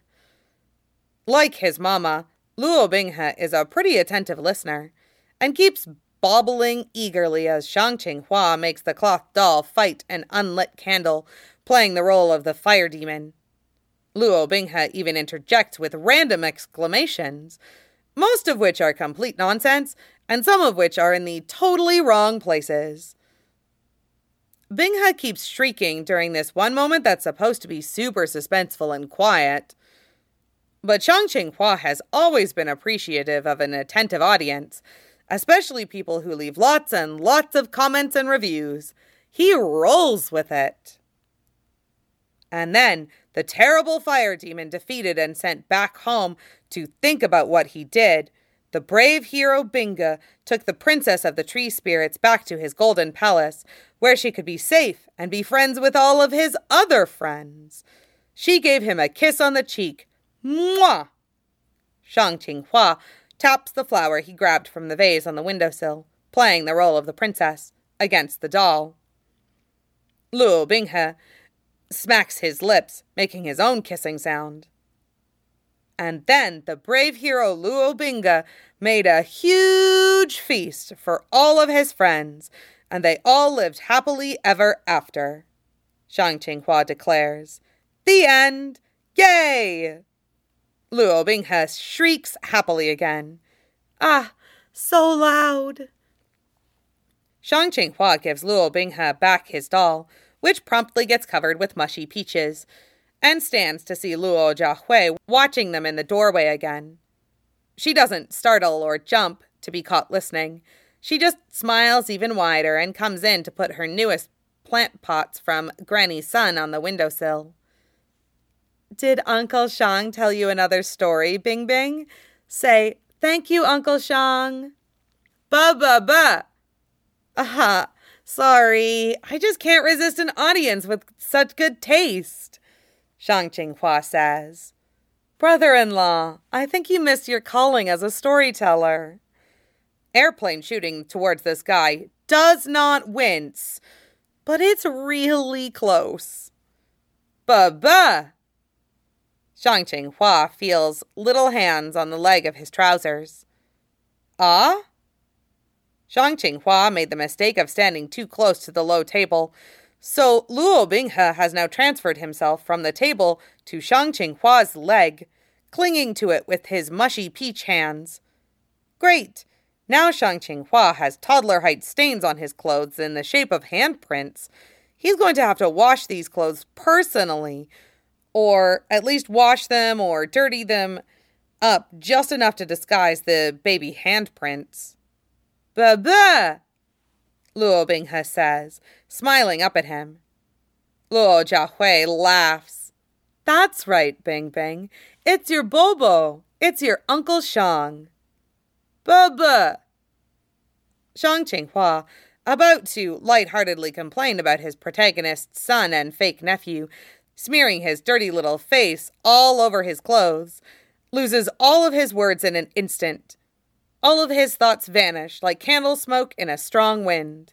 Like his mama, Luo Binghe is a pretty attentive listener, and keeps bobbling eagerly as Shang Qinghua makes the cloth doll fight an unlit candle, playing the role of the fire demon. Luo Binghe even interjects with random exclamations, most of which are complete nonsense, and some of which are in the totally wrong places. Binghe keeps shrieking during this one moment that's supposed to be super suspenseful and quiet. But Shang Qinghua has always been appreciative of an attentive audience, especially people who leave lots and lots of comments and reviews. He rolls with it. And then, the terrible fire demon defeated and sent back home to think about what he did, the brave hero Binghe took the princess of the tree spirits back to his golden palace, where she could be safe and be friends with all of his other friends. She gave him a kiss on the cheek. Mwah! Shang Qinghua taps the flower he grabbed from the vase on the windowsill, playing the role of the princess, against the doll. Luo Binghe smacks his lips, making his own kissing sound. And then the brave hero Luo Binghe made a huge feast for all of his friends, and they all lived happily ever after. Shang Qinghua declares, "The end! Yay!" Luo Binghe shrieks happily again. Ah, so loud. Shang Qinghua gives Luo Binghe back his doll, which promptly gets covered with mushy peaches, and stands to see Luo Jiahui watching them in the doorway again. She doesn't startle or jump to be caught listening. She just smiles even wider and comes in to put her newest plant pots from Granny's son on the windowsill. Did Uncle Shang tell you another story, Bing Bing? Say, thank you, Uncle Shang. Ba-ba-ba. Aha, sorry. I just can't resist an audience with such good taste, Shang Qinghua says. Brother-in-law, I think you missed your calling as a storyteller. Airplane shooting towards the sky does not wince, but it's really close. Ba-ba! Shang Qinghua feels little hands on the leg of his trousers. Ah? Shang Qinghua made the mistake of standing too close to the low table, so Luo Binghe has now transferred himself from the table to Shang Qinghua's leg, clinging to it with his mushy peach hands. Great! Now Shang Qinghua has toddler-height stains on his clothes in the shape of handprints. He's going to have to wash these clothes personally, or at least wash them or dirty them up just enough to disguise the baby handprints. Ba-ba! Luo Binghe says, smiling up at him. Luo Jiahui laughs. That's right, Bing Bing. It's your Bobo. It's your Uncle Shang. Ba-ba! Shang Qinghua, about to lightheartedly complain about his protagonist's son and fake nephew, smearing his dirty little face all over his clothes, loses all of his words in an instant. All of his thoughts vanish like candle smoke in a strong wind.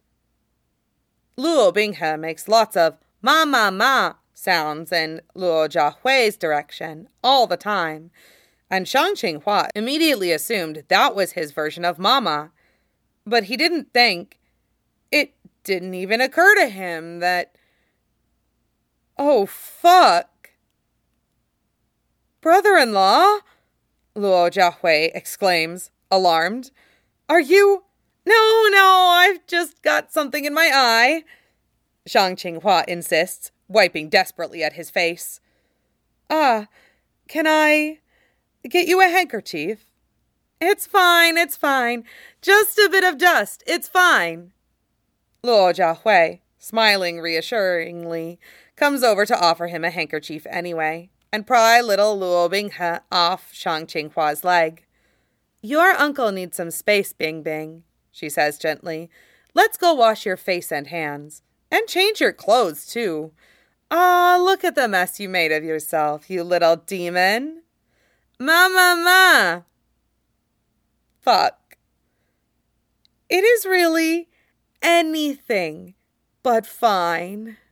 Luo Binghe makes lots of ma ma ma sounds in Luo Jiahui's direction all the time, and Shang Qinghua immediately assumed that was his version of mama. But he didn't think, it didn't even occur to him that, oh fuck. Brother-in-law? Luo Jiahui exclaims, alarmed. Are you? No, no, I've just got something in my eye, Shang Qinghua insists, wiping desperately at his face. Ah, can I get you a handkerchief? It's fine, it's fine. Just a bit of dust, it's fine. Luo Jiahui, smiling reassuringly, comes over to offer him a handkerchief anyway, and pry little Luo Binghe off Shang Qinghua's leg. Your uncle needs some space, Bing Bing, she says gently. Let's go wash your face and hands. And change your clothes, too. Ah, look at the mess you made of yourself, you little demon. Ma, ma, ma. Fuck. It is really anything but fine.